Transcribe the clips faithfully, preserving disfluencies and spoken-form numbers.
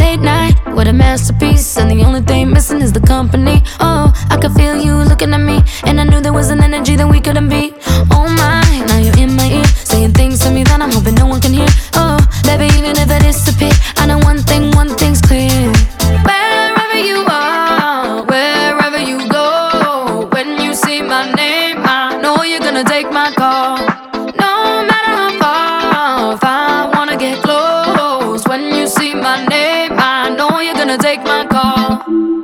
late night, what a masterpiece. And the only thing missing is the company. Oh, I could feel you looking at me, and I knew there was an energy that we couldn't beat. Oh my, now you're in my ear, saying things to me that I'm hoping no one can hear. Oh, baby, even if I disappear, I know one thing, one thing's clear. Wherever you are, wherever you go, when you see my name, I know you're gonna take my call. No matter how far, if I wanna get close, when you see my name, I know you're gonna take my call.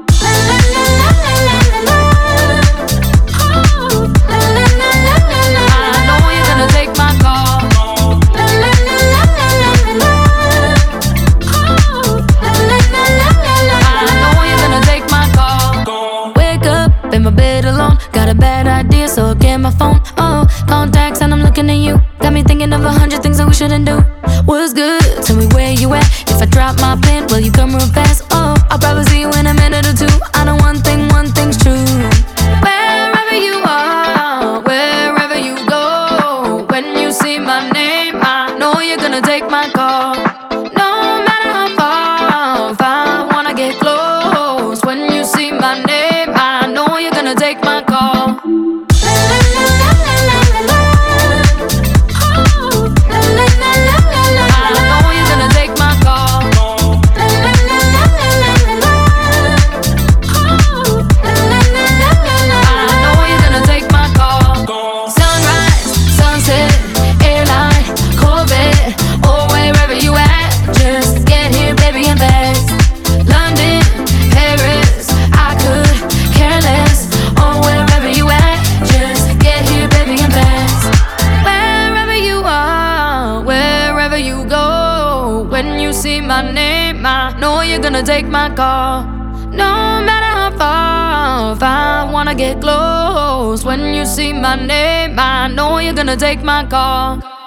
In my bed alone, got a bad idea, so I get my phone. Oh, contacts and I'm looking at you. Got me thinking of a hundred things that we shouldn't do. What's good? Tell me where you at. If I drop my pen, will you come real fast? Oh, I'll probably see you in a minute or two. I know one thing, one thing's true. Wherever you are, wherever you go, when you see my name, I know you're gonna take my call. No matter how far, if I wanna get close, when you see my name, I know you're gonna take my call. When you see my name, I know you're gonna take my call. No matter how far, if I wanna get close, when you see my name, I know you're gonna take my call.